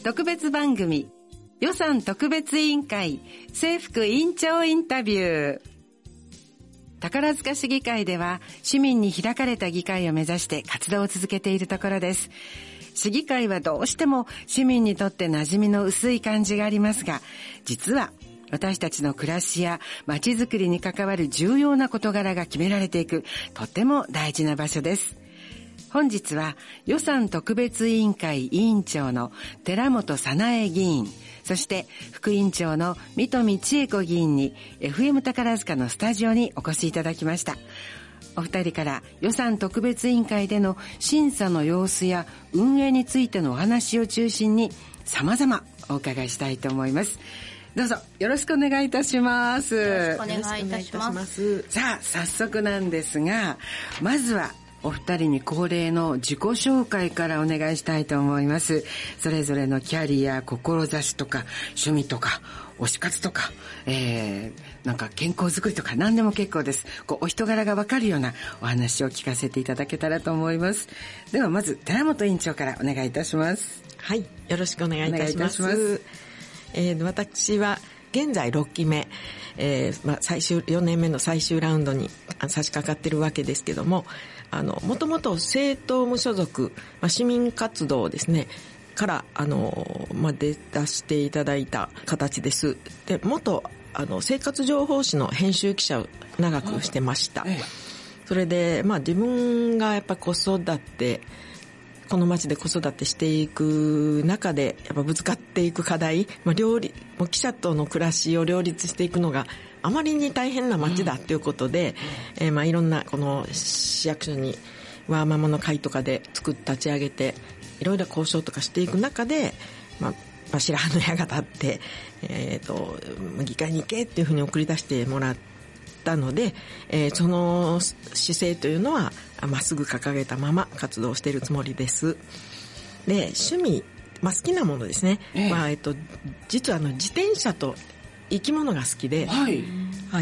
特別番組予算特別委員会正副委員長インタビュー。宝塚市議会では市民に開かれた議会を目指して活動を続けているところです。市議会はどうしても市民にとって馴染みの薄い感じがありますが、実は私たちの暮らしや街づくりに関わる重要な事柄が決められていく、とっても大事な場所です。本日は予算特別委員会委員長の寺本早苗議員、そして副委員長の三富千恵子議員に FM 宝塚のスタジオにお越しいただきました。お二人から予算特別委員会での審査の様子や運営についてのお話を中心に様々お伺いしたいと思います。どうぞよろしくお願いいたします。 よろしくお願いいたします。 さあ早速なんですが、まずはお二人に恒例の自己紹介からお願いしたいと思います。それぞれのキャリア、志とか趣味とか推し活とか、なんか健康づくりとか何でも結構です。お人柄がわかるようなお話を聞かせていただけたらと思います。ではまず寺本委員長からお願いいたします。 はい、よろしくお願いいたします。私は現在6期目、4年目の最終ラウンドに差し掛かってるわけですけども、もともと政党無所属、市民活動ですねから出していただいた形です。で、元生活情報誌の編集記者を長くしてました。それで自分がやっぱ子育て、この町で子育てしていく中でやっぱぶつかっていく課題、記者との暮らしを両立していくのがあまりに大変な町だということで、いろんなこの市役所にワーママの会とかで立ち上げていろいろ交渉とかしていく中で、白羽の矢が立って、議会に行けっていうふうに送り出してもらったので、その姿勢というのはまっすぐ掲げたまま活動しているつもりです。で、趣味、好きなものですね。実は自転車と生き物が好きで、はい、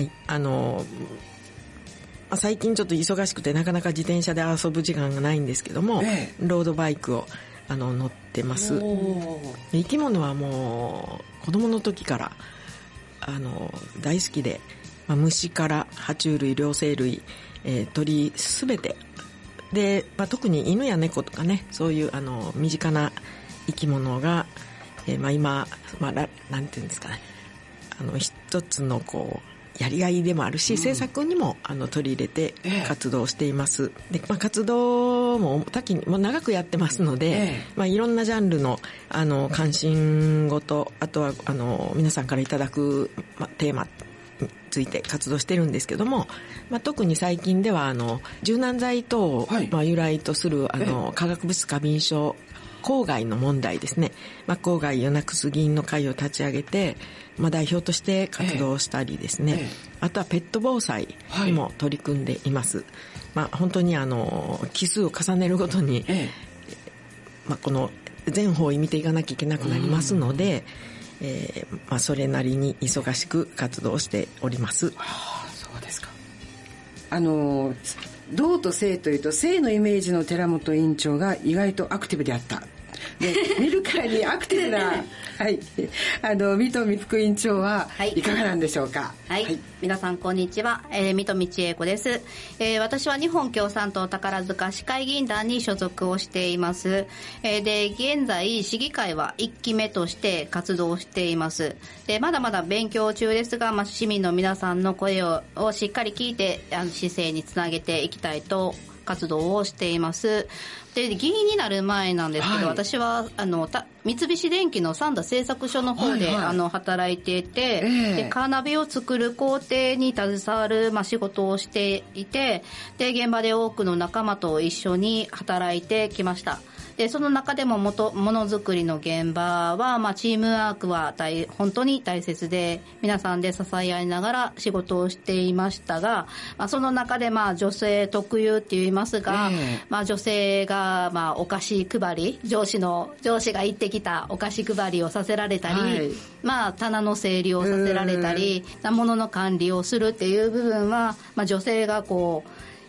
最近ちょっと忙しくてなかなか自転車で遊ぶ時間がないんですけども、ロードバイクを乗ってます。生き物はもう子供の時から大好きで、虫から爬虫類、両生類、鳥すべてで、特に犬や猫とかね、そういう身近な生き物が、今、なんていうんですかね、一つのやりがいでもあるし、政策にも取り入れて活動しています。で、活動も多岐にも長くやってますので、いろんなジャンルの関心事、あとは皆さんからいただく、テーマについて活動してるんですけども、特に最近では柔軟剤等を、由来とする化学物質過敏症、郊外の問題ですね。郊外をなくす議員の会を立ち上げて、代表として活動したりですね。あとはペット防災にも取り組んでいます。本当に期数を重ねるごとに、この全方位見ていかなきゃいけなくなりますので、それなりに忙しく活動しております。 そうですか。道と性というと、性のイメージの寺本委員長が意外とアクティブであったで、見るからにアクティブな三富副委員長はいかがなんでしょうか。 皆さんこんにちは、三富千恵子です。私は日本共産党宝塚市会議員団に所属をしています。で、現在市議会は1期目として活動しています。で、まだまだ勉強中ですが、市民の皆さんの声をしっかり聞いて市政につなげていきたいと活動をしています。で、議員になる前なんですけど、私は三菱電機の三田製作所の方で、働いていて、で、カーナビを作る工程に携わる、仕事をしていて、で、現場で多くの仲間と一緒に働いてきました。で、その中でもものづくりの現場は、チームワークは本当に大切で、皆さんで支え合いながら仕事をしていましたが、その中で女性特有って言いますが、女性がお菓子配り、上司が言ってきたお菓子配りをさせられたり、棚の整理をさせられたり、物の管理をするっていう部分は、女性が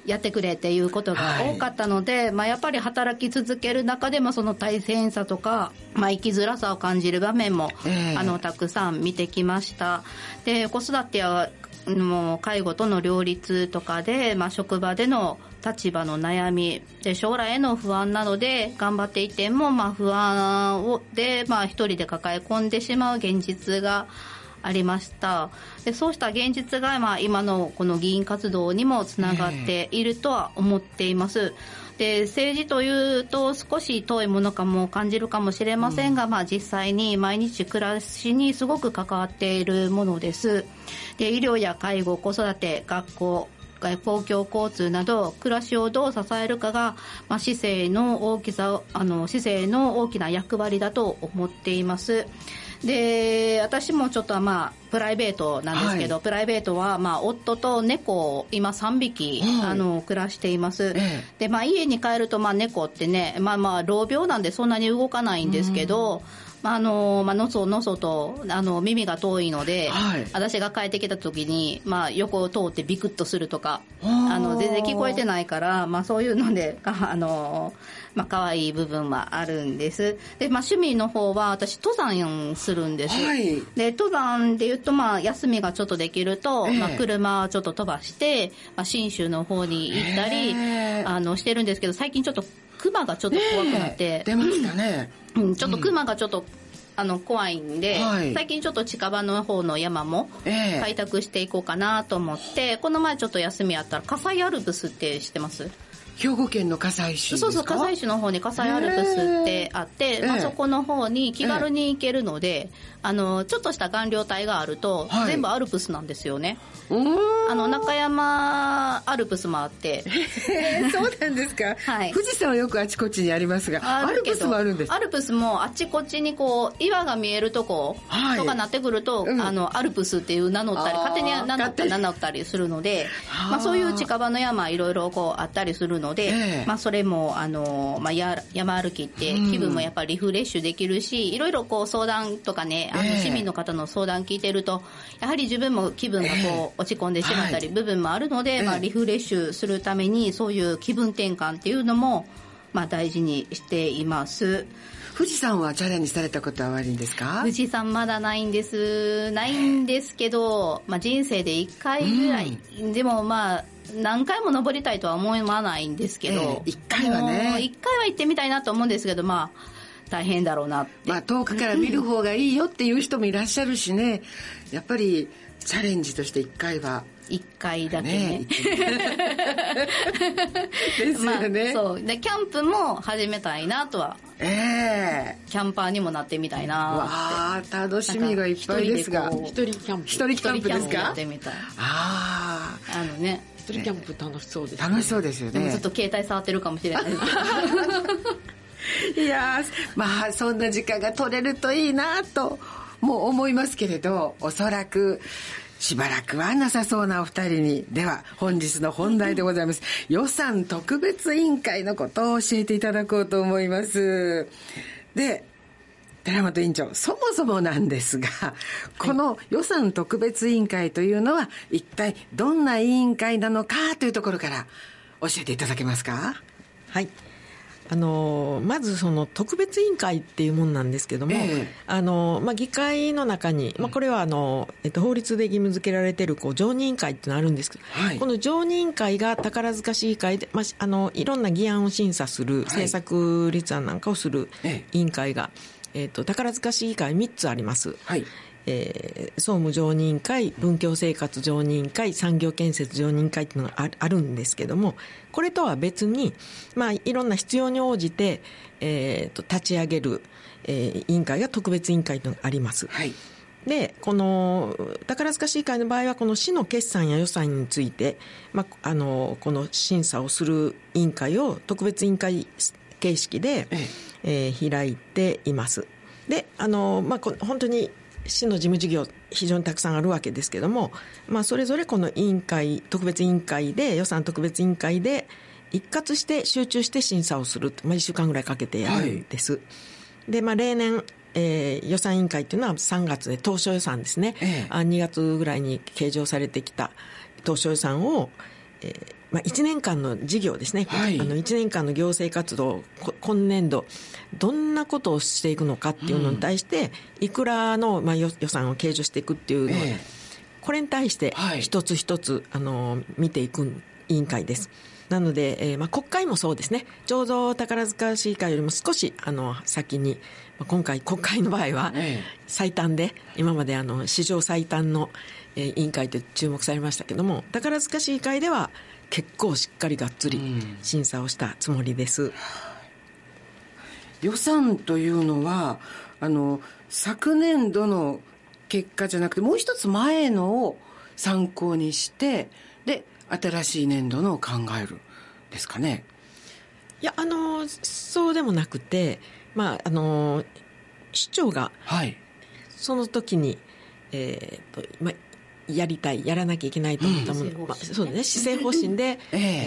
やってくれっていうことが多かったので、やっぱり働き続ける中でもその大変さとか、生きづらさを感じる場面も、たくさん見てきました。で、子育てやもう介護との両立とかで、職場での立場の悩みで将来への不安などで頑張っていても、不安で、一人で抱え込んでしまう現実がありました。で、そうした現実が、今のこの議員活動にもつながっているとは思っています。で、政治というと少し遠いものかも感じるかもしれませんが、実際に毎日暮らしにすごく関わっているものです。で、医療や介護、子育て、学校、公共交通など暮らしをどう支えるかが、市政の市政の大きな役割だと思っています。で、私もちょっとプライベートなんですけど、プライベートは夫と猫今3匹、暮らしています。で、家に帰ると猫ってね、老病なんでそんなに動かないんですけど、のそのそと耳が遠いので、私が帰ってきた時に、横を通ってビクッとするとか、全然聞こえてないから、そういうので可愛い部分はあるんです。で、趣味の方は私登山するんです。で、登山で言うと休みがちょっとできると、車をちょっと飛ばして、信州の方に行ったりしてるんですけど、最近ちょっと熊がちょっと怖くなって、 出ましたね。 ちょっと熊がちょっと怖いんで、最近ちょっと近場の方の山も開拓していこうかなと思って、この前ちょっと休みあったら葛西アルプスって知ってます？ 兵庫県の葛西市ですか？ そう、葛西市の方に葛西アルプスってあって、そこの方に気軽に行けるので、ちょっとした岩稜帯があると、全部アルプスなんですよね。中山アルプスもあって。 そうなんですか。富士山はよくあちこちにありますが、アルプスもあるんです。 アルプスもあちこちに岩が見えるとことかなってくると、アルプスっていう名乗ったり、勝手に名乗ったりするので、そういう近場の山いろいろあったりするので、それも山歩きって気分もやっぱりリフレッシュできるし、いろいろ相談とかね、市民の方の相談聞いてると、やはり自分も気分が落ち込んでしまったり部分もあるので、リフレッシュするためにそういう気分転換っていうのも大事にしています。 富士山はチャレンジされたことはあるんですか？ 富士山まだないんですけど、人生で1回ぐらい、でも何回も登りたいとは思わないんですけど、 1回はね、 1回は行ってみたいなと思うんですけど、大変だろうなって。 遠くから見る方がいいよっていう人もいらっしゃるしね、やっぱりチャレンジとして1回は。 1回だけね。 ですよね。 そうで、キャンプも始めたいなとは。キャンパーにもなってみたいなって。 楽しみがいっぱいですが。 一人キャンプ。 一人キャンプですか？ やってみたい。 一人キャンプ楽しそうですね。 楽しそうですよね。 でもずっと携帯触ってるかもしれないですけど。いやそんな時間が取れるといいなとも思いますけれど、おそらくしばらくはなさそうなお二人に。では本日の本題でございます。予算特別委員会のことを教えていただこうと思います。で、寺本委員長、そもそもなんですが、この予算特別委員会というのは一体どんな委員会なのかというところから教えていただけますか？ はい。まずその特別委員会っていうものなんですけども、議会の中に、これは法律で義務付けられている常任委員会っていうのがあるんですけど、この常任委員会が宝塚市議会で、いろんな議案を審査する、政策立案なんかをする委員会が、宝塚市議会3つあります。総務常任委員会、文教生活常任委員会、産業建設常任委員会っていうのがあるんですけども、これとは別に、いろんな必要に応じて、立ち上げる、委員会が特別委員会というのがあります。で、この宝塚市議会の場合はこの市の決算や予算について、この審査をする委員会を特別委員会形式で、開いています。で、本当に市の事務事業非常にたくさんあるわけですけども、それぞれこの委員会、特別委員会で、予算特別委員会で一括して集中して審査をする、1週間ぐらいかけてやるんです。で、例年、予算委員会というのは3月で当初予算ですね、2月ぐらいに計上されてきた当初予算を、 1年間の事業ですね、 はい、 1年間の行政活動、今年度どんなことをしていくのかっていうのに対して、いくらの、予算を計上していくっていうの、これに対して一つ一つ、見ていく委員会です。なので、国会もそうですね、ちょうど宝塚市議会よりも少し先に、今回国会の場合は最短で、今まで史上最短の委員会と注目されましたけども、宝塚市議会では結構しっかりがっつり審査をしたつもりです。 予算というのは昨年度の結果じゃなくて、もう一つ前のを参考にして、で新しい年度のを考えるですかね。 いや、そうでもなくて、市長がその時に、やらなきゃいけないと思ったもの、そうですね、施政方針で、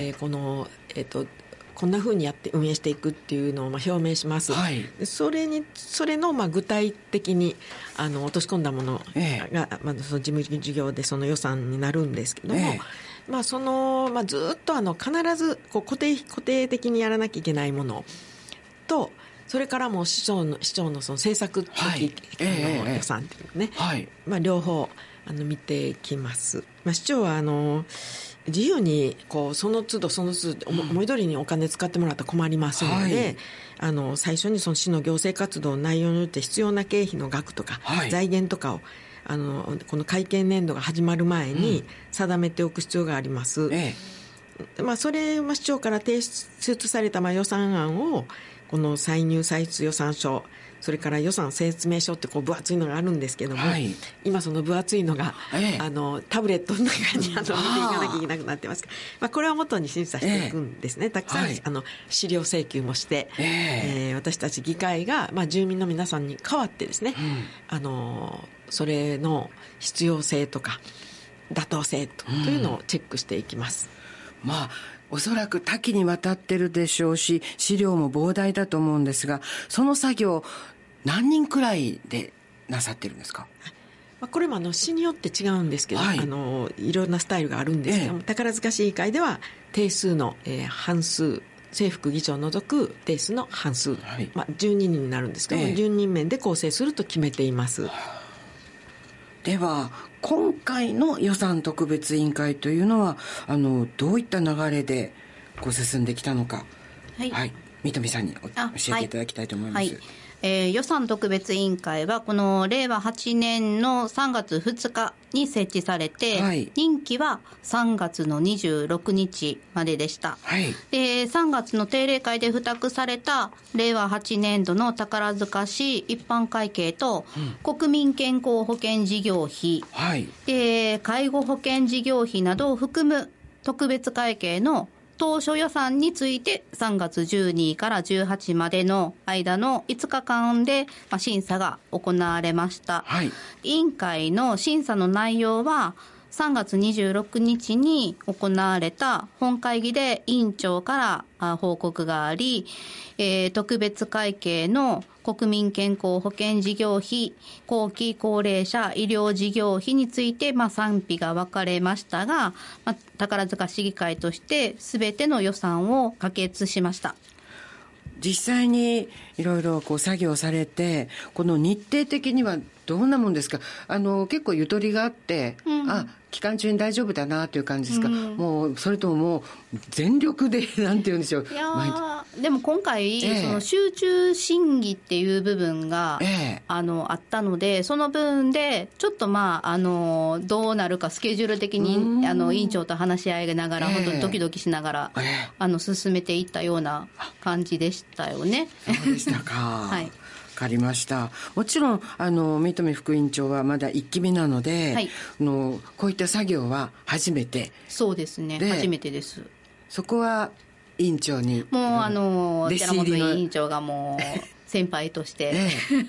こんなふうにやって運営していくっていうのを表明します。それの具体的に落とし込んだものが、その事務事業でその予算になるんですけども、ずっと必ず固定的にやらなきゃいけないものと、それからも市長のその政策的、予算っていうね、両方見ていきます。市長は自由にその都度思い通りにお金使ってもらったら困りますので、最初にその市の行政活動の内容によって必要な経費の額とか、財源とかをこの会計年度が始まる前に定めておく必要があります。それ市長から提出された予算案をこの歳入歳出予算書、それから予算説明書って分厚いのがあるんですけども、今その分厚いのが、タブレットの中に見ていかなきゃいけなくなってますから、これを元に審査していくんですね。たくさん、資料請求もして、私たち議会が、住民の皆さんに代わってですね、それの必要性とか妥当性というのをチェックしていきます。 おそらく多岐にわたってるでしょうし、資料も膨大だと思うんですが、その作業何人くらいでなさってるんですか？ これも市によって違うんですけど、いろんなスタイルがあるんですけども、宝塚市議会では定数の、半数、正副議長を除く定数の半数、12人になるんですけども、12人面で構成すると決めています。 では今回の予算特別委員会というのはどういった流れで進んできたのか、三富さんに教えていただきたいと思います。 予算特別委員会はこの令和8年の3月2日に設置されて、任期は3月の26日まででした。で、3月の定例会で付託された令和8年度の宝塚市一般会計と、国民健康保険事業費、で介護保険事業費などを含む特別会計の当初予算について3月12から18までの間の5日間で審査が行われました。委員会の審査の内容は3月26日に行われた本会議で委員長から報告があり、特別会計の国民健康保険事業費、後期高齢者医療事業費について賛否が分かれましたが、宝塚市議会として全ての予算を可決しました。 実際にいろいろ作業されて、この日程的にはどんなもんですか？結構ゆとりがあって、期間中に大丈夫だなという感じですか？もうそれとももう全力でなんて言うんでしょう。 でも今回、その集中審議っていう部分が、あったので、その分でちょっとどうなるかスケジュール的に委員長と話し合いながら、本当にドキドキしながら、進めていったような感じでしたよね。 そうでしたか。わかりました。もちろん三富副委員長はまだ1期目なので、こういった作業は初めて。 そうですね、初めてです。 そこは委員長にもう寺本委員長がもう先輩として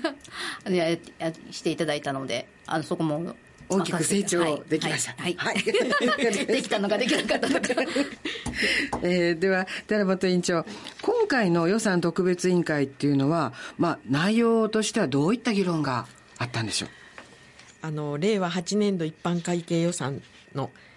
していただいたので、そこも大きく成長できました。 できたのかできなかったのかでは寺本委員長、今回の予算特別委員会っていうのは、内容としてはどういった議論があったんでしょう？ 令和8年度一般会計予算の、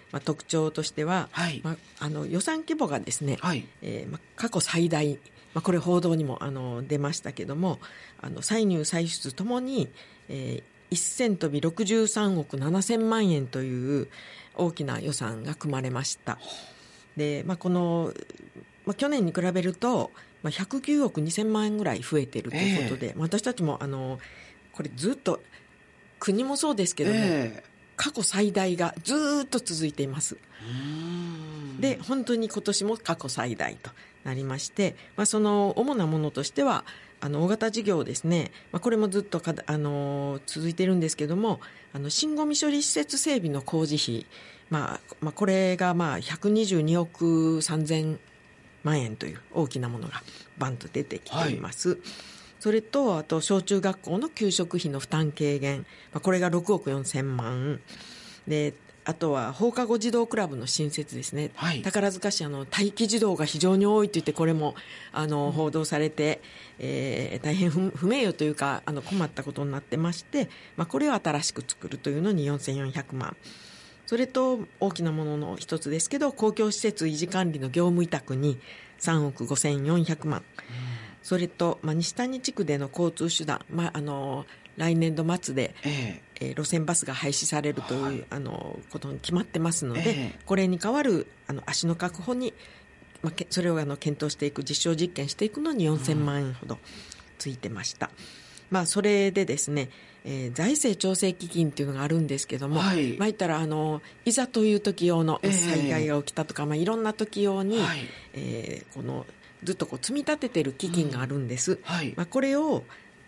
特徴としては、予算規模がですね、過去最大、これ報道にも出ましたけども、歳入歳出ともに、1000飛び63億7000万円という大きな予算が組まれました。で、この、去年に比べると、109億2000万円ぐらい増えているということで、私たちもこれずっと国もそうですけども、過去最大がずっと続いています。で、本当に今年も過去最大となりまして、その主なものとしては大型事業ですね、これもずっと続いているんですけども、新ゴミ処理施設整備の工事費、これが122億3000万円という大きなものがバンと出てきています。それと、あと小中学校の給食費の負担軽減、これが6億4000万で、あとは放課後児童クラブの新設ですね、宝塚市待機児童が非常に多いといって、これも報道されて、大変不名誉というか困ったことになってまして、これを新しく作るというのに4400万。それと大きなものの一つですけど、公共施設維持管理の業務委託に3億5400万。それと、西谷地区での交通手段、来年度末で、路線バスが廃止されるという、ことに決まってますので、これに代わる足の確保に、それを検討していく、実証実験していくのに4000万円ほどついてました。それでですね、財政調整基金っていうのがあるんですけども、言ったらいざという時用の災害が起きたとか、いろんな時用に、このずっと積み立ててる基金があるんです。これを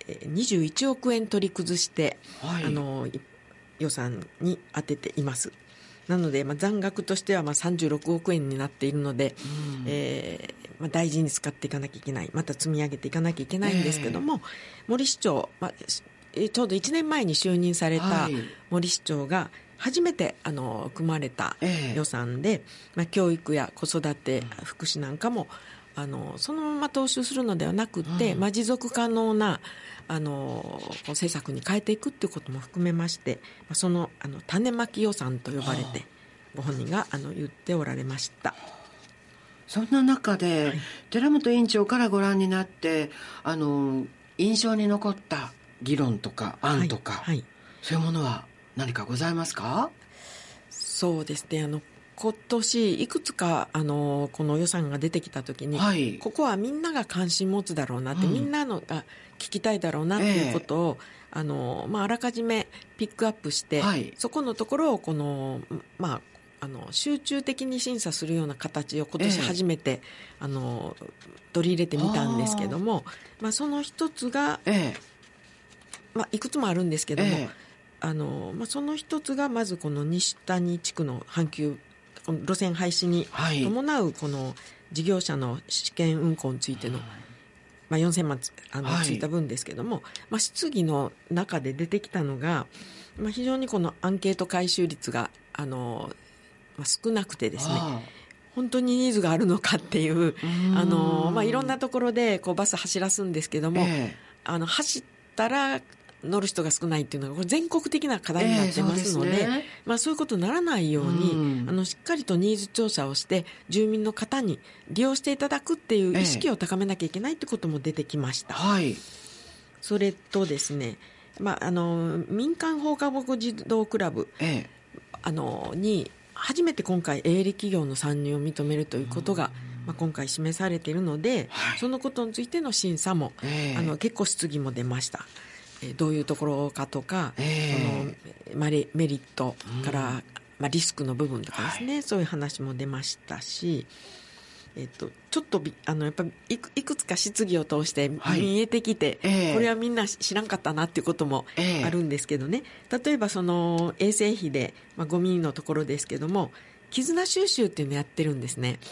21億円取り崩して、予算に充てています。なので、残額としては36億円になっているので、大事に使っていかなきゃいけない、また積み上げていかなきゃいけないんですけども、森市長、ちょうど1年前に就任された森市長が初めて組まれた予算で、教育や子育て、福祉なんかもそのまま踏襲するのではなくて、持続可能な政策に変えていくということも含めまして、その種まき予算と呼ばれてご本人が言っておられました。 そんな中で、寺本委員長からご覧になって印象に残った議論とか案とか、そういうものは何かございますか？ そうですね、今年いくつかこの予算が出てきたときに、ここはみんなが関心持つだろうなって、みんなのが聞きたいだろうなっていうことを、あらかじめピックアップして、そこのところを集中的に審査するような形を今年初めて、取り入れてみたんですけども、その一つが、いくつもあるんですけども、その一つがまずこの西谷地区の阪急路線廃止に伴うこの事業者の試験運行についての、4000万ついた分ですけども、質疑の中で出てきたのが、非常にこのアンケート回収率が少なくてですね、本当にニーズがあるのかっていう、いろんなところでバス走らすんですけども、走ったら乗る人が少ないっていうのがこれ全国的な課題になってますので、そういうことにならないように、しっかりとニーズ調査をして住民の方に利用していただくっていう意識を高めなきゃいけないってことも出てきました。それとですね、民間放課後児童クラブ、に初めて今回営利企業の参入を認めるということが、今回示されているので、そのことについての審査も、結構質疑も出ました。どういうところかとか、そのメリットから、リスクの部分とかですね、そういう話も出ましたし、ちょっとやっぱりいくつか質疑を通して見えてきて、これはみんな知らんかったなっていうこともあるんですけどね、例えばその衛生費で、ゴミのところですけども、絆収集っていうのをやってるんですね。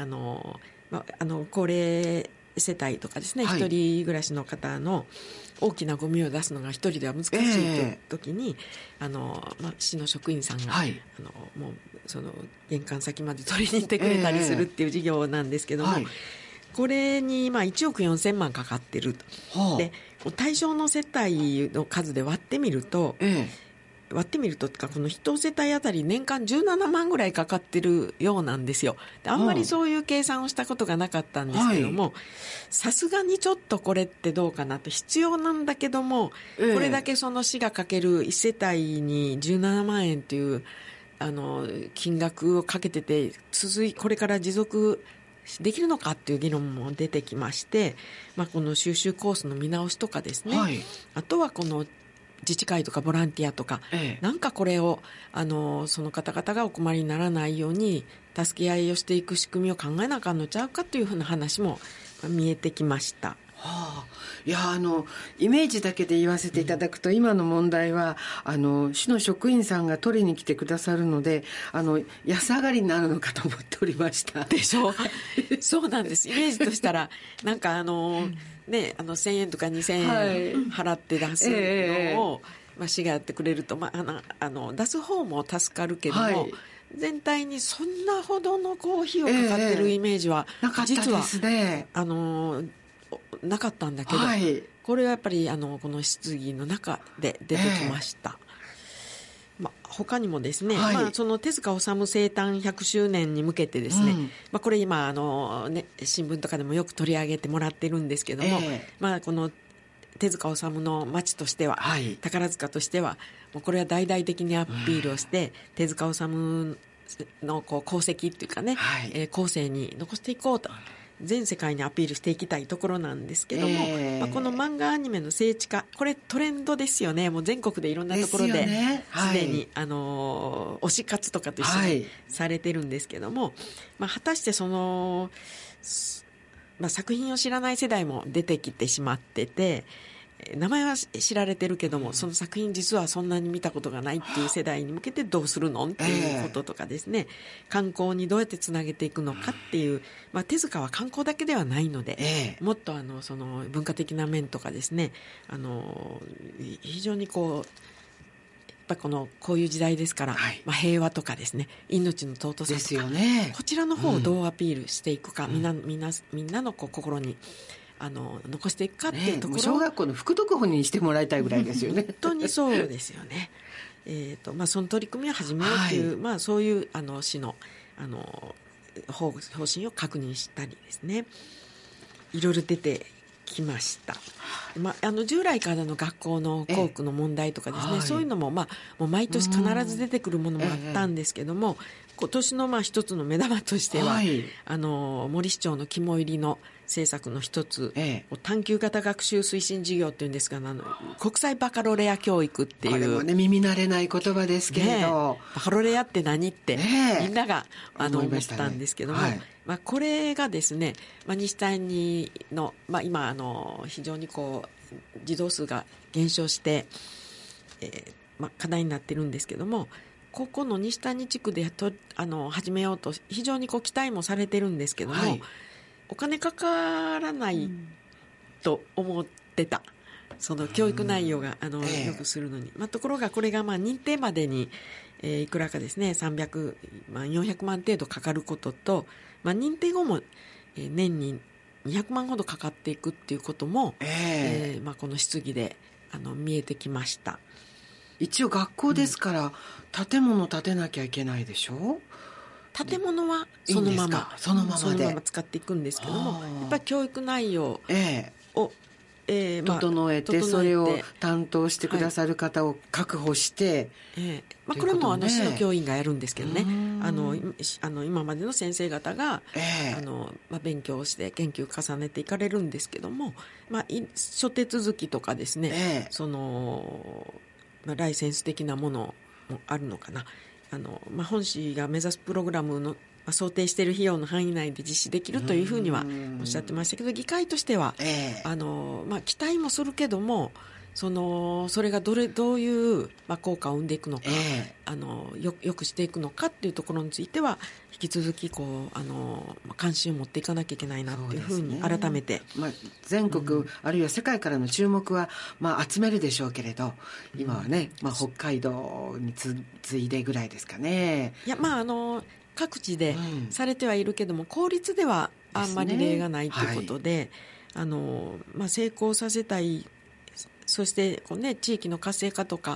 高齢世帯とかですね、一人暮らしの方の大きなゴミを出すのが一人では難しい時に、市の職員さんが、もうその玄関先まで取りに行ってくれたりするっていう事業なんですけども、これに1億4000万かかってると。で、対象の世帯の数で割ってみると、 割ってみるとこの一世帯あたり年間17万ぐらいかかってるようなんですよ。であんまりそういう計算をしたことがなかったんですけども、さすがにちょっとこれってどうかなと、必要なんだけども、これだけその市がかける1世帯に17万円という金額をかけててこれから持続できるのかっていう議論も出てきまして、この収集コースの見直しとかですね、あとはこの自治会とかボランティアとか、なんかこれをその方々がお困りにならないように助け合いをしていく仕組みを考えなあかんのちゃうかというふうな話も見えてきました。 いやイメージだけで言わせていただくと、今の問題は市の職員さんが取りに来てくださるので安上がりになるのかと思っておりました。 でしょそうなんです。イメージとしたらなんか1000円とか2000円払って出すのを、市がやってくれると、出す方も助かるけども、全体にそんなほどの費用かかってるイメージは、実はなかったんだけど、これはやっぱりこの質疑の中で出てきました。他にもですね、その手塚治虫生誕100周年に向けてですね、これ今新聞とかでもよく取り上げてもらってるんですけども、この手塚治虫の町としては、宝塚としてはもうこれは大々的にアピールをして、手塚治虫の功績っていうかね、後世に残していこうと全世界にアピールしていきたいところなんですけども、この漫画アニメの聖地化、これトレンドですよね。もう全国でいろんなところですでに、推し活とかと一緒にされてるんですけども、果たしてその、作品を知らない世代も出てきてしまってて、名前は知られてるけども、その作品実はそんなに見たことがないっていう世代に向けてどうするのっていうこととかですね、観光にどうやってつなげていくのかっていう、手塚は観光だけではないので、もっとその文化的な面とかですね、非常にこういう時代ですから、平和とかですね、命の尊さとか、こちらの方をどうアピールしていくか、みんなの心に残していくかっていうところ、 小学校の副読本にしてもらいたいぐらいですよね。 本当にそうですよね。その取り組みを始めようっていう、そういう市の方針を確認したりですね、いろいろ出てきました。従来からの学校の校区の問題とかですね、そういうのももう毎年必ず出てくるものもあったんですけども、今年の一つの目玉としては、森市長の肝入りの政策の一つ、探究型学習推進事業っていうんですが、国際バカロレア教育っていう、これもね耳慣れない言葉ですけれど、 バカロレアって何って、みんなが思ったんですけども、これがですね、西谷の、今非常に児童数が減少して、課題になってるんですけども、ここの西谷地区で始めようと非常に期待もされてるんですけども、お金かからないと思ってた、その教育内容がよくするのに、ところがこれが認定までに、いくらかですね300万400万程度かかることと、認定後も、年に200万ほどかかっていくっていうことも、この質疑で見えてきました。 一応学校ですから、建物建てなきゃいけないでしょ。 建物はそのまま使っていくんですけども、やっぱり教育内容を、 整えてそれを担当してくださる方を確保して、 これも市の教員がやるんですけどね、今までの先生方が、勉強して研究を重ねていかれるんですけども、諸手続きとかですね、そのライセンス的なものもあるのかな。本市が目指すプログラムの想定している費用の範囲内で実施できるというふうにはおっしゃってましたけど、議会としては、期待もするけども、それがどういう、効果を生んでいくのか、よくしていくのかっていうところについては引き続き関心を持っていかなきゃいけないなっていうふうに改めて、 全国、あるいは世界からの注目は、集めるでしょうけれど、今はね、北海道に次いでぐらいですかね。 いや各地でされてはいるけども、公立ではあんまり例がないということで、成功させたい、そして地域の活性化とか、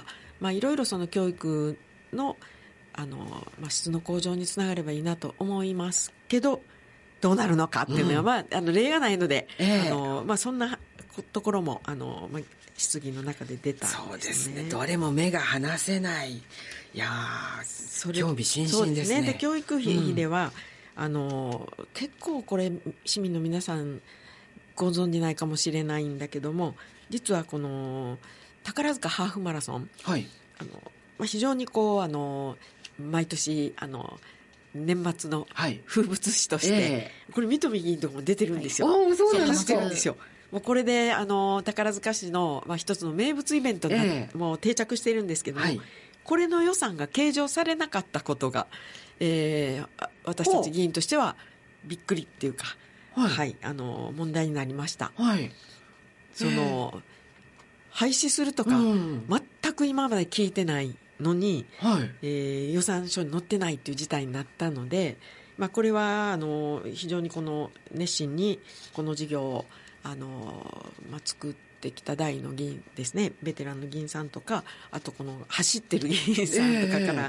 いろいろその教育の質の向上につながればいいなと思いますけど、どうなるのかっていうのは、例がないので、そんなところも質疑の中で出たんですね。 そうですね。どれも目が離せない。いや興味津々ですね。 そうですね。で、教育費では、結構これ市民の皆さんご存じないかもしれないんだけども、実はこの宝塚ハーフマラソン、はい、非常に毎年年末の風物詩として、これ三富議員とかも出てるんですよ。 そうなんですか。 もうこれで宝塚市の、一つの名物イベントにもう定着しているんですけども、これの予算が計上されなかったことが、私たち議員としてはびっくりっていうか、問題になりました。廃止するとか、全く今まで聞いてないのに、予算書に載ってないという事態になったので、これは非常に熱心にこの事業を作ってきた大の議員ですね、ベテランの議員さんとか、あとこの走ってる議員さんとかから、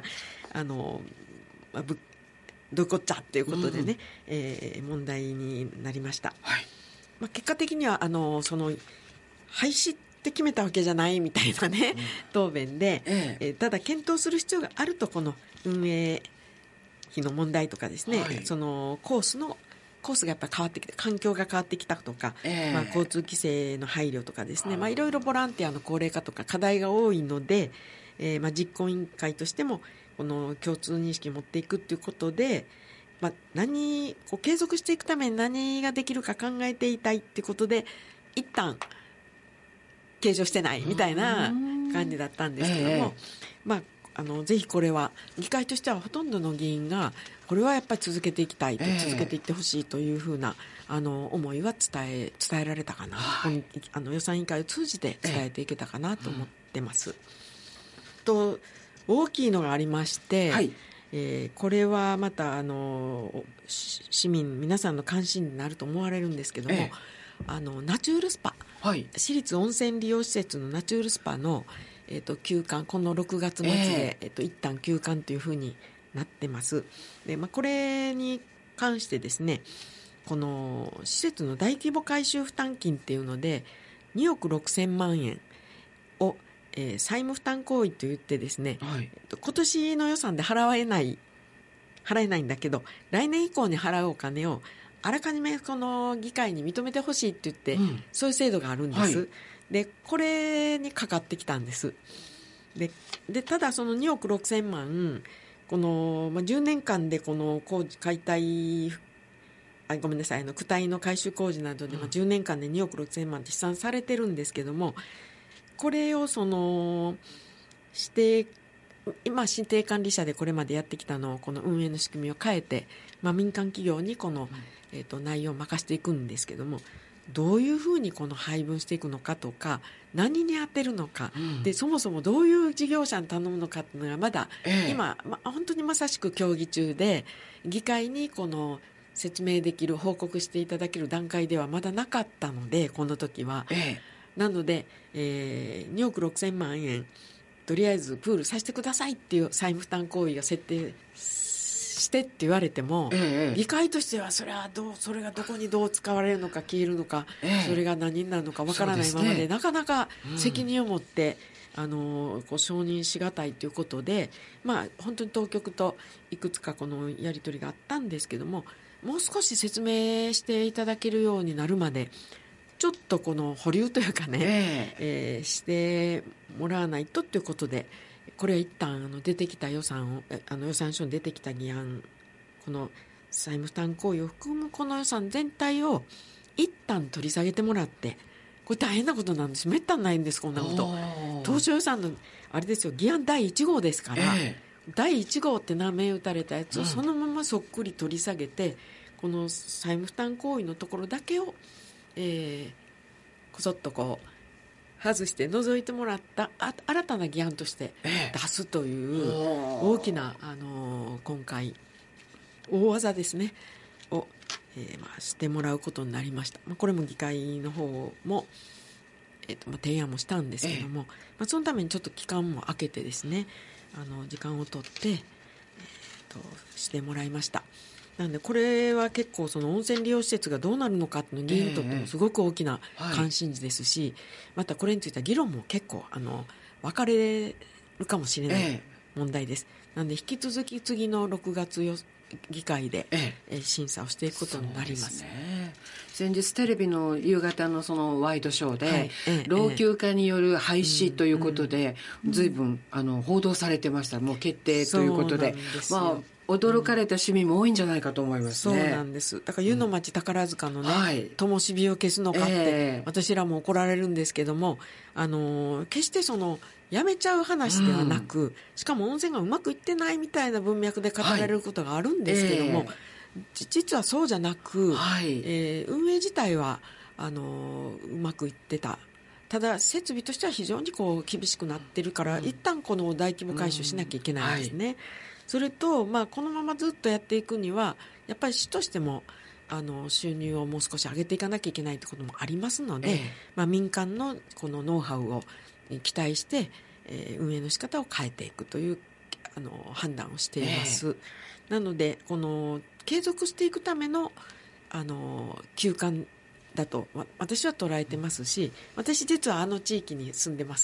どういうこっちゃっていうことでね、問題になりました。結果的には廃止って決めたわけじゃないみたいなね、答弁で、ただ検討する必要があると、この運営費の問題とかですね、そのコースがやっぱり変わってきて、環境が変わってきたとか、交通規制の配慮とかですね、いろいろボランティアの高齢化とか課題が多いので、実行委員会としてもこの共通認識を持っていくということで、継続していくために何ができるか考えていたいということで、一旦計上してないみたいな感じだったんですけども、ぜひこれは議会としてはほとんどの議員がこれはやっぱり続けていきたいと、続けていってほしいというふうな思いは伝えられたかな、予算委員会を通じて伝えていけたかなと思ってます。と大きいのがありまして、これはまた市民皆さんの関心になると思われるんですけども、ナチュールスパ、私立温泉利用施設のナチュールスパの休館、この6月末で、一旦休館というふうになってます。で、これに関してですね、この施設の大規模改修負担金っていうので2億6000万円を、債務負担行為といってですね、今年の予算で払えないんだけど、来年以降に払うお金をあらかじめこの議会に認めてほしいって言って、そういう制度があるんです。で、これにかかってきたんです。で、ただその2億6000万、この、10年間でこの区体の改修工事などで、10年間で2億6000万って試算されてるんですけども、これを指定管理者でこれまでやってきたのを、この運営の仕組みを変えて、民間企業にこの、内容を任せていくんですけども、どういうふうにこの配分していくのかとか、何に当てるのか、でそもそもどういう事業者に頼むのかっていうのがまだ、今、本当にまさしく協議中で、議会にこの説明できる、報告していただける段階ではまだなかったので、この時は、なので、2億6000万円とりあえずプールさせてくださいっていう債務負担行為が設定してって言われても、議会としてはそれがどこにどう使われるのか消えるのか、それが何になるのかわからないままで、なかなか責任を持って、承認しがたいということで、本当に当局といくつかこのやり取りがあったんですけども、もう少し説明していただけるようになるまでちょっとこの保留というかね、してもらわないとということで、これは一旦出てきた予算書に出てきた議案、この債務負担行為を含むこの予算全体を一旦取り下げてもらって、これ大変なことなんです。めったにないんです、こんなこと。当初予算のあれですよ、議案第1号ですから、第1号って名前打たれたやつをそのままそっくり取り下げて、この債務負担行為のところだけを、こそっと外して除いてもらった新たな議案として出すという大きな、今回大技ですねを、してもらうことになりました。これも議会の方も、 提案もしたんですけども、そのためにちょっと期間も空けてですね、時間を取って、してもらいました。なのでこれは結構その温泉利用施設がどうなるのかっていうの議員にとってもすごく大きな関心事ですし、またこれについては議論も結構分かれるかもしれない問題です。なので引き続き次の6月議会で、審査をしていくことになります。 先日テレビの夕方のそのワイドショーで、老朽化による廃止ということで、随分報道されてました。もう決定ということで、驚かれた市民も多いんじゃないかと思いますね。 そうなんです。だから湯の町宝塚のね、灯火を消すのかって、私らも怒られるんですけども、決してそのやめちゃう話ではなく、しかも温泉がうまくいってないみたいな文脈で語られることがあるんですけども、実はそうじゃなく、運営自体はうまくいってた。ただ設備としては非常に厳しくなってるから、一旦この大規模改修しなきゃいけないんですね。それと、このままずっとやっていくにはやっぱり市としても収入をもう少し上げていかなきゃいけないということもありますので、民間のこのノウハウを期待して、運営の仕方を変えていくという判断をしています。なのでこの継続していくための休館だと私は捉えてますし、私実は地域に住んでます。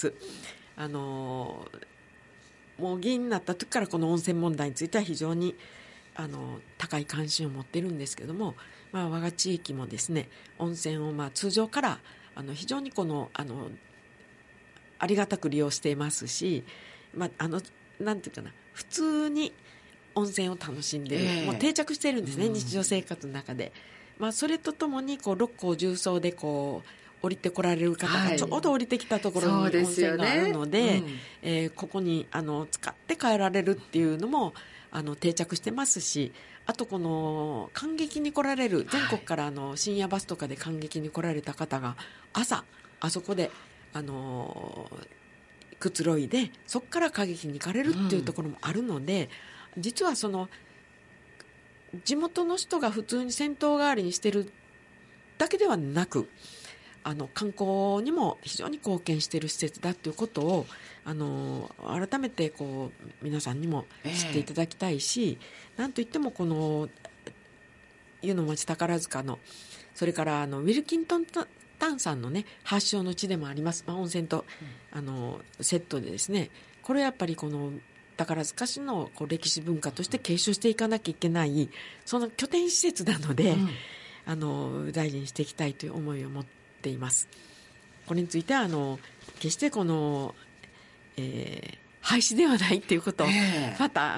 もう議員になった時からこの温泉問題については非常に高い関心を持っているんですけども、我が地域もですね、温泉を通常から非常にありがたく利用していますし、なんていうかな、普通に温泉を楽しんでいる、もう定着しているんですね、日常生活の中で。それとともに六甲重曹で降りてこられる方がちょうど降りてきたところに温泉があるので、ここに使って帰られるっていうのも定着してますし、あとこの観劇に来られる、全国から深夜バスとかで観劇に来られた方が朝あそこでくつろいでそこから観劇に行かれるっていうところもあるので、実はその地元の人が普通に銭湯代わりにしてるだけではなく、観光にも非常に貢献している施設だということを改めて皆さんにも知っていただきたいし、なんといってもこの湯の町宝塚の、それからウィルキントンタンさんのね発祥の地でもあります、温泉とセットでですね、これやっぱりこの宝塚市の歴史文化として継承していかなきゃいけない、その拠点施設なので、大事にしていきたいという思いを持っています。これについては決してこの、廃止ではないということを、また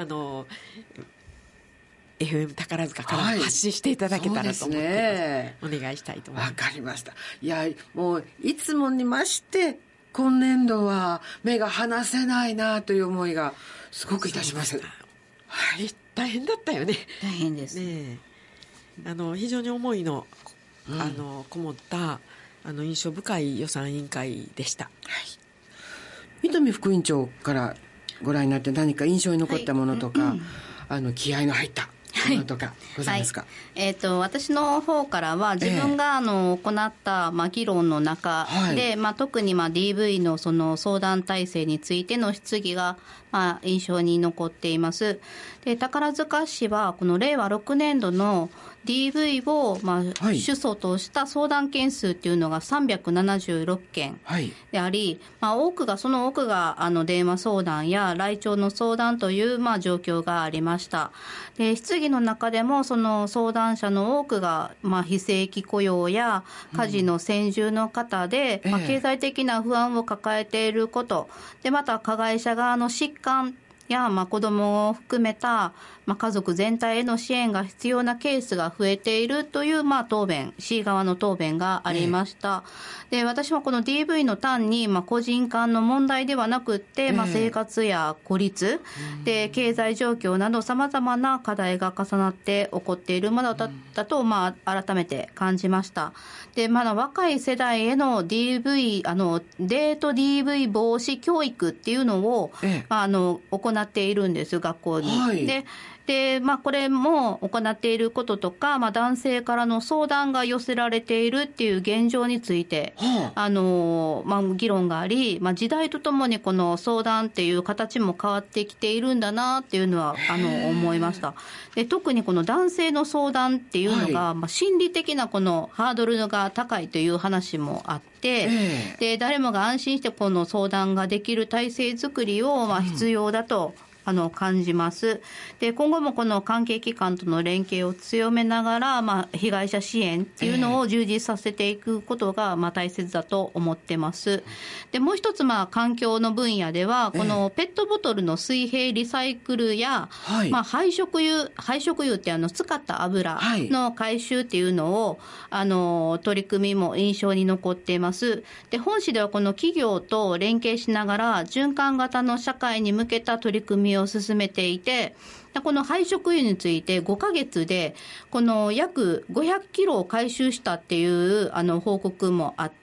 FM 宝塚から発信していただけたらと思ってます。お願いしたいと思います。 わかりました。いや、もういつもに増して今年度は目が離せないなという思いがすごくいたします。 大変だったよね。 大変です、 非常に思いのこもった印象深い予算委員会でした。 三富副委員長からご覧になって何か印象に残ったものとか、気合の入ったものとかございますか？ 私の方からは自分が行った、議論の中で、特にDV のその相談体制についての質疑が印象に残っています。で、宝塚市はこの令和6年度の DV を主訴とした相談件数っていうのが376件であり、その多くが電話相談や来庁の相談という状況がありました。で、質疑の中でもその相談者の多くが非正規雇用や家事の専従の方で、経済的な不安を抱えていることで、また加害者側の疾患や子どもを含めた家族全体への支援が必要なケースが増えているという答弁、市側の答弁がありました。で、私もこの DV の単に個人間の問題ではなくって、生活や孤立で経済状況などさまざまな課題が重なって起こっているものだと改めて感じました。で、若い世代への DV デート DV 防止教育っていうのを行っているんです、学校に。でで、これも行っていることとか、男性からの相談が寄せられているっていう現状について、議論があり、時代とともにこの相談っていう形も変わってきているんだなっていうのは思いました。で、特にこの男性の相談っていうのが、心理的なこのハードルが高いという話もあって、で、誰もが安心してこの相談ができる体制づくりを必要だと、感じます。で、今後もこの関係機関との連携を強めながら、被害者支援っていうのを充実させていくことが、大切だと思ってます。で、もう一つ、環境の分野では、このペットボトルの水平リサイクルや、廃食油って使った油の回収っていうのを、取り組みも印象に残っています。で、本市ではこの企業と連携しながら、循環型の社会に向けた取り組みを進めていて、この廃食油について5ヶ月でこの約500キロを回収したっていう報告もあって、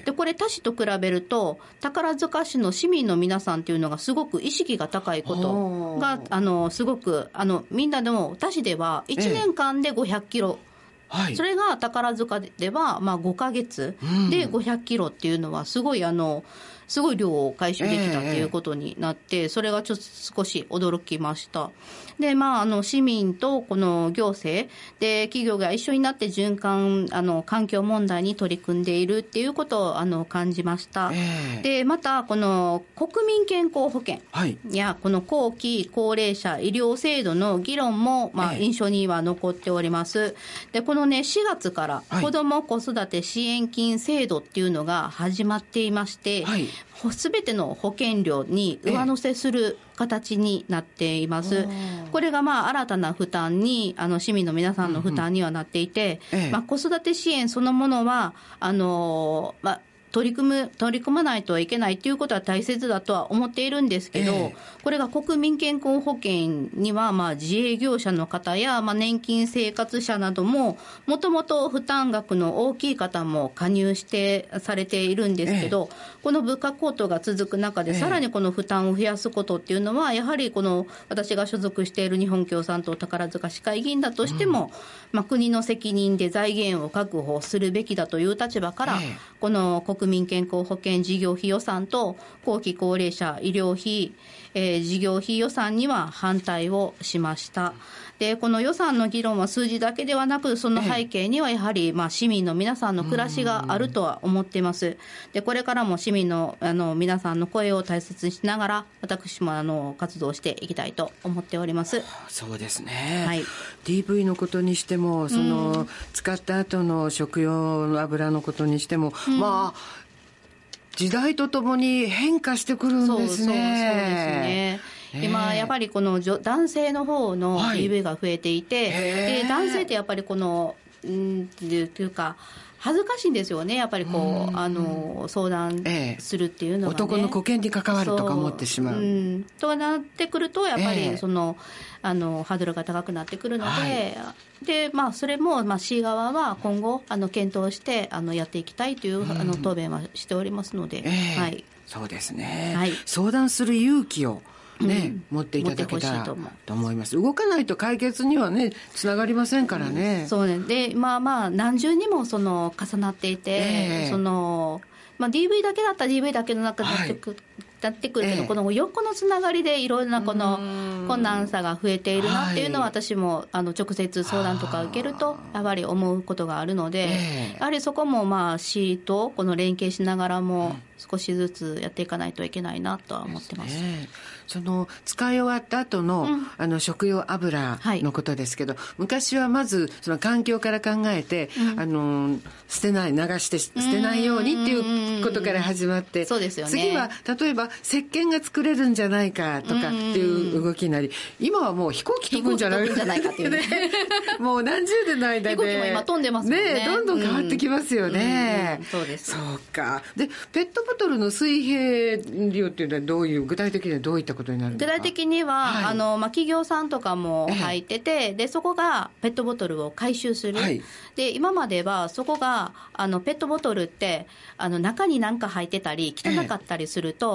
でこれ他市と比べると宝塚市の市民の皆さんっていうのがすごく意識が高いことがすごくみんなでも他市では1年間で500キロ、それが宝塚では5ヶ月で500キロっていうのはすごい量を回収できたっていうことになって、それがちょっと少し驚きました。で、市民とこの行政で企業が一緒になって循環、環境問題に取り組んでいるっていうことを感じました。で、また、この国民健康保険や、この後期高齢者医療制度の議論も、印象には残っております。で、このね、4月から子ども子育て支援金制度っていうのが始まっていまして、すべての保険料に上乗せする形になっています。これが新たな負担に市民の皆さんの負担にはなっていて、子育て支援そのものは取り組まないといけないということは大切だとは思っているんですけど、これが国民健康保険には自営業者の方や年金生活者などももともと負担額の大きい方も加入されているんですけど、この物価高騰が続く中でさらにこの負担を増やすことっていうのはやはりこの私が所属している日本共産党宝塚市会議員だとしても、国の責任で財源を確保するべきだという立場から、この国民健康保険事業費予算と後期高齢者医療費、事業費予算には反対をしました。で、この予算の議論は数字だけではなく、その背景にはやはり市民の皆さんの暮らしがあるとは思っています。で、これからも市民の皆さんの声を大切にしながら私も活動していきたいと思っております。 そうですね、DV のことにしてもその使った後の食用の油のことにしても、時代とともに変化してくるんですね。 そうですね。今やっぱりこの男性の方の DV が増えていて、で男性ってやっぱりこのっていうか恥ずかしいんですよね、やっぱり相談するっていうのは、 男の保険に関わるとか思ってしまう。 となってくるとやっぱりハードルが高くなってくるので、でそれも市側は今後検討してやっていきたいという答弁はしておりますので、 そうですね、相談する勇気を持っていただけたらと思います。動かないと解決にはつながりませんからね。 そうね。で、何重にも重なっていて、DV だけだったら DV だけの中になってくるけど、この横のつながりでいろいろなこの困難さが増えているなっていうのは、私も直接相談とか受けるとやはり思うことがあるので、やはりそこも市とこの連携しながらも少しずつやっていかないといけないなとは思ってます。 その使い終わった後の、食用油のことですけど、昔はまずその環境から考えて、捨てない、流して捨てないようにっていうことから始まって、 そうですよね。 次は例えば石鹸が作れるんじゃないかとかっていう動きになり、今はもう飛行機飛ぶんじゃないかっていうねもう何十年の間で飛行機も今飛んでますもんね。 どんどん変わってきますよね。 そうです。 そうか。でペットボトルの水平量っていうのは具体的にはどういったことになるんですか？ 具体的には、企業さんとかも入ってて、でそこがペットボトルを回収する、で今まではそこがペットボトルって中に何か入ってたり汚かったりすると、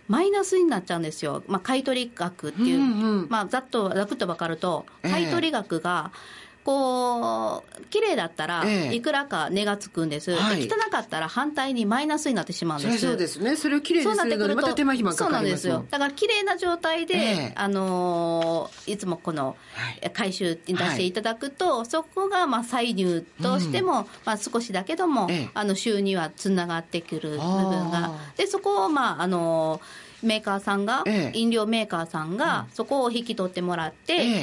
マイナスになっちゃうんですよ。買取額っていう、ざっと分かると、買取額がこう綺麗だったらいくらか値がつくんです、はい、汚かったら反対にマイナスになってしまうんです。 そうですね。それを綺麗にするのにまた手間暇かかりますもん。そうなんですよ。 だから綺麗な状態で、いつもこの回収に出していただくと、そこが歳入としても、少しだけども、収入はつながってくる部分がで、そこをメーカーさんが、飲料メーカーさんがそこを引き取ってもらって、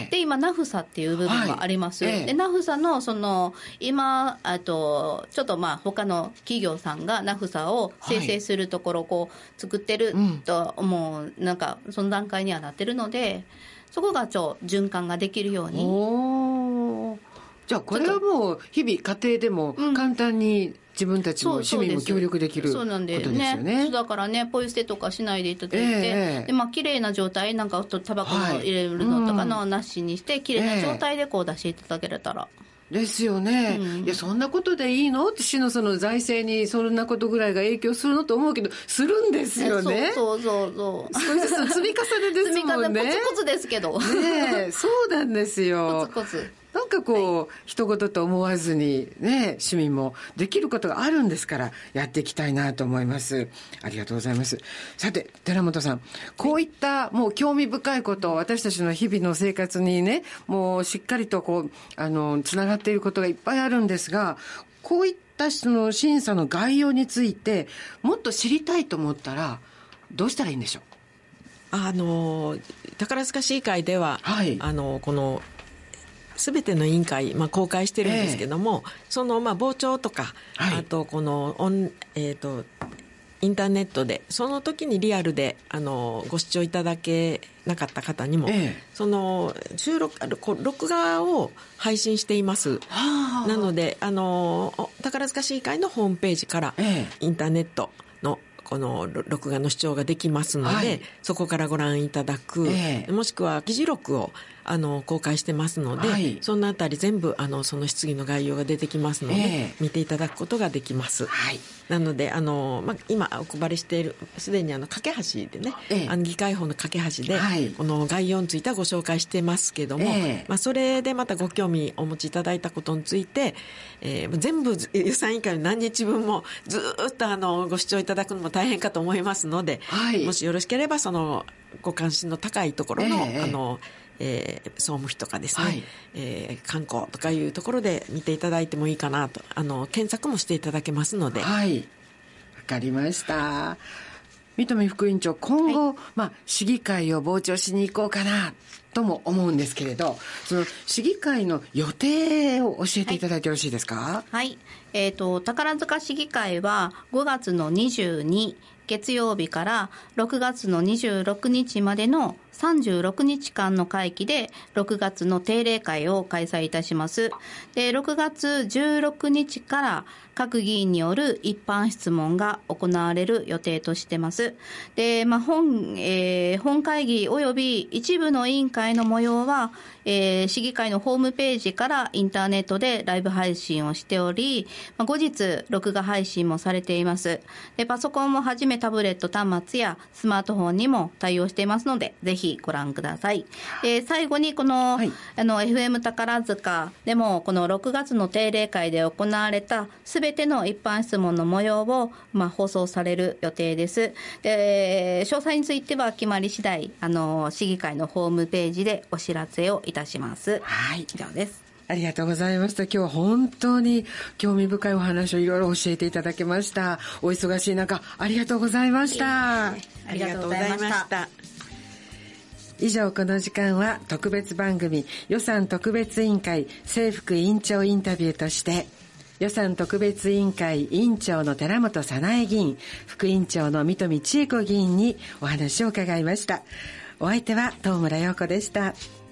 で今ナフサっていう部分があります、でナフサの今ちょっと他の企業さんがナフサを生成するところをこう作ってると、もうなんかその段階にはなってるので、そこが循環ができるように。 じゃあこれはもう日々家庭でも簡単に自分たちも市民も協力できることですよね。 だからね、ポイ捨てとかしないでいただいて、で綺麗な状態、なんかタバコの入れるのとかのなしにして、綺麗な状態でこう出していただけれたら。 ですよね、いやそんなことでいいのって、市のその財政にそんなことぐらいが影響するのと思うけど、するんですよね。 そう少しずつ積み重ねですもんね。 コツコツですけどね、そうなんですよ。 コツコツなんかこう、人事と思わずにね、市民もできることがあるんですから、やっていきたいなと思います。ありがとうございます。さて、寺本さん、こういったもう興味深いことを、私たちの日々の生活にね、もうしっかりとこう、つながっていることがいっぱいあるんですが、こういったその審査の概要について、もっと知りたいと思ったら、どうしたらいいんでしょう？ 宝塚市議会では、この、すべての委員会、公開してるんですけども、その傍聴とか、あとこのインターネットでその時にリアルでご視聴いただけなかった方にも、その録画を配信しています。なので宝塚市議会のホームページから、インターネットのこの録画の視聴ができますので、そこからご覧いただく、もしくは議事録を公開してますので、そのあたり全部その質疑の概要が出てきますので、見ていただくことができます。なので今お配りしているすでに架け橋でね、議会法の架け橋で、この概要についてはご紹介してますけども、それでまたご興味お持ちいただいたことについて、全部予算委員会の何日分もずっとご視聴いただくのも大変かと思いますので、もしよろしければそのご関心の高いところの、総務費とかですね、観光とかいうところで見ていただいてもいいかなと、検索もしていただけますので。わかりました。三富副委員長、今後、市議会を傍聴しに行こうかなとも思うんですけれど、その市議会の予定を教えていただいてよろしいですか？ 宝塚市議会は5月の22月曜日から6月の26日までの36日間の会期で6月の定例会を開催いたします。で、6月16日から各議員による一般質問が行われる予定としてます。で、本会議及び一部の委員会の模様は、市議会のホームページからインターネットでライブ配信をしており、後日録画配信もされています。で、パソコンもはじめタブレット端末やスマートフォンにも対応していますので、ぜひご覧ください。最後にこの、FM 宝塚でもこの6月の定例会で行われたすべての一般質問の模様を、放送される予定です。で、詳細については決まり次第市議会のホームページでお知らせをいたします。以上です。 ありがとうございました。今日は本当に興味深いお話をいろいろ教えていただきました。お忙しい中ありがとうございました。 ありがとうございました。 以上、この時間は特別番組予算特別委員会正副委員長インタビューとして、予算特別委員会委員長の寺本早苗議員、副委員長の三富千恵子議員にお話を伺いました。お相手は東村陽子でした。